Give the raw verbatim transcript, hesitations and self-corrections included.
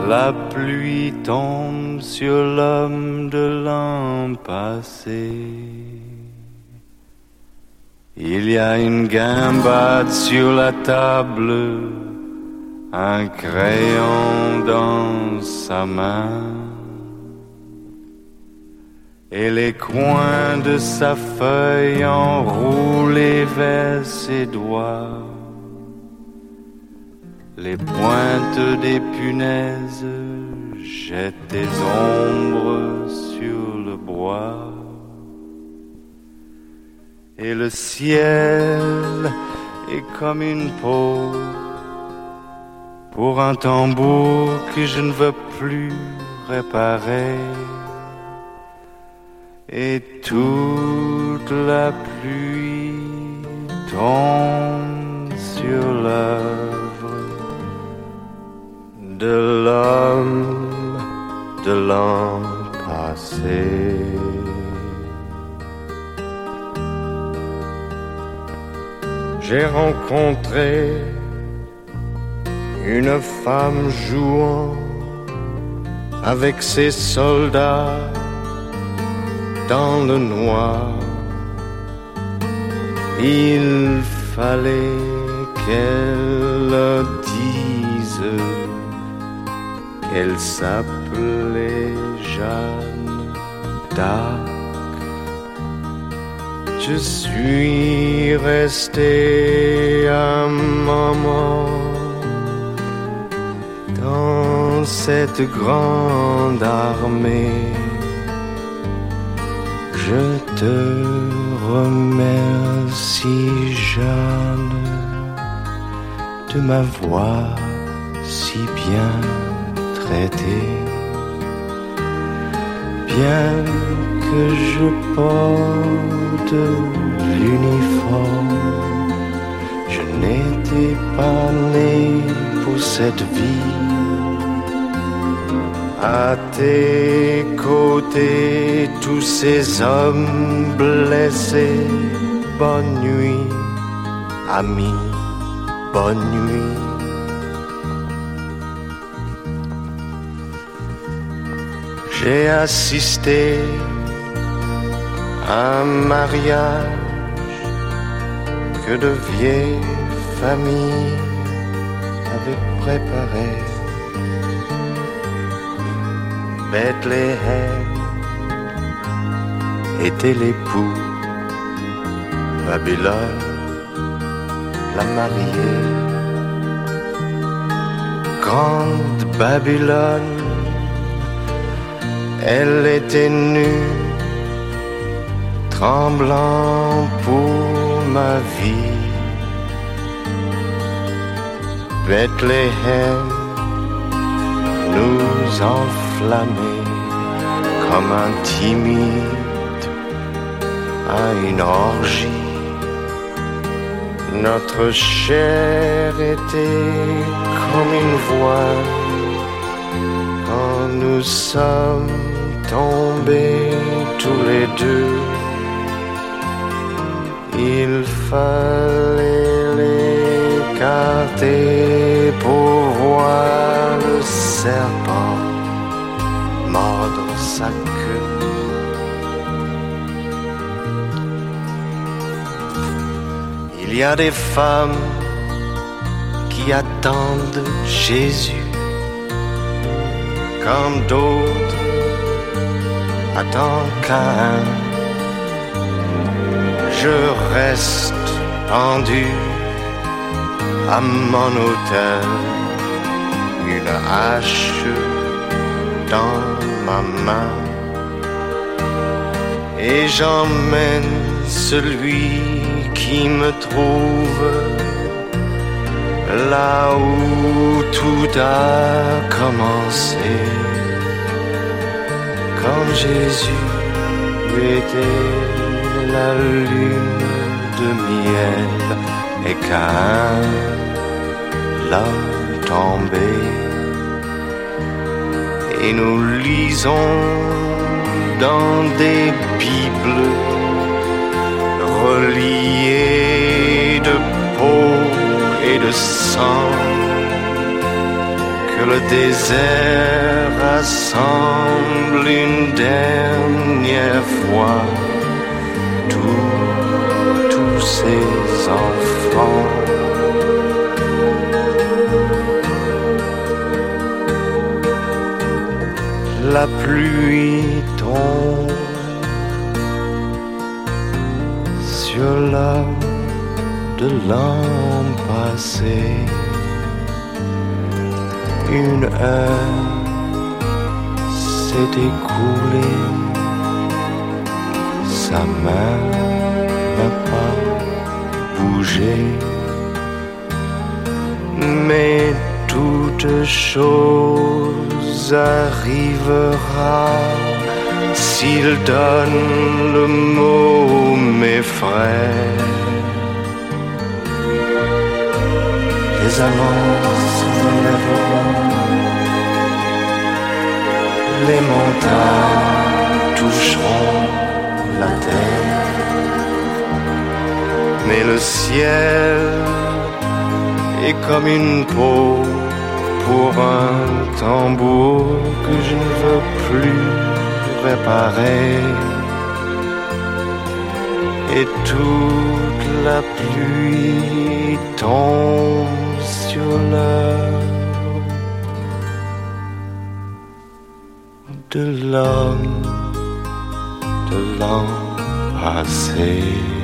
La pluie tombe sur l'homme de l'an passé. Il y a une gambade sur la table, un crayon dans sa main, et les coins de sa feuille enroulés vers ses doigts. Les pointes des punaises jettent des ombres sur le bois. Et le ciel est comme une peau pour un tambour que je ne veux plus réparer. Et toute la pluie tombe sur l'œuvre de l'homme de l'an passé. J'ai rencontré une femme jouant avec ses soldats dans le noir. Il fallait qu'elle dise qu'elle s'appelait Jeanne d'Arc. Je suis resté un moment dans cette grande armée. Je te remercie, Jeanne, de m'avoir si bien traité. Bien que je porte l'uniforme, je n'étais pas né pour cette vie. À tes côtés, tous ces hommes blessés. Bonne nuit, amis, bonne nuit. J'ai assisté à un mariage que de vieilles familles avaient préparé. Bethléem était l'époux, Babylone la mariée. Grande Babylone, elle était nue, tremblant pour ma vie. Bethléem nous enflammait comme un timide à une orgie. Notre chair était comme une voile quand nous sommes tombés tous les deux. Il fallait l'écarter pour voir le serpent mordre sa queue. Il y a des femmes qui attendent Jésus comme d'autres attendent Caïn. Je reste pendu à mon autel, une hache dans ma main, et j'emmène celui qui me trouve là où tout a commencé, quand Jésus était la lune de miel et Caïn l'a tombé. Et nous lisons dans des Bibles reliées de peau et de sang que le désert rassemble une dernière fois tous, tous ses enfants. La pluie tombe sur l'homme de l'an passé. Une heure s'est écoulée, sa main n'a pas bougé, mais toute chose arrivera s'il donne le mot, mes frères. Les amants se relèveront, les montagnes toucheront la terre, mais le ciel est comme une peau pour un tambour que je ne veux plus réparer. Et toute la pluie tombe sur l'œuvre de l'homme de l'an passé.